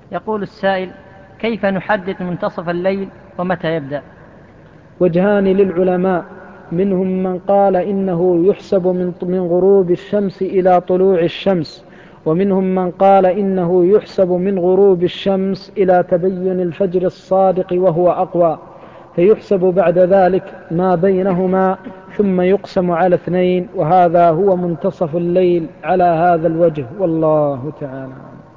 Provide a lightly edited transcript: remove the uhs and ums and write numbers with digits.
يقول السائل: كيف نحدد منتصف الليل ومتى يبدأ؟ وجهان للعلماء، منهم من قال إنه يحسب من غروب الشمس إلى طلوع الشمس، ومنهم من قال إنه يحسب من غروب الشمس إلى تبين الفجر الصادق وهو أقوى، فيحسب بعد ذلك ما بينهما ثم يقسم على 2، وهذا هو منتصف الليل على هذا الوجه، والله تعالى.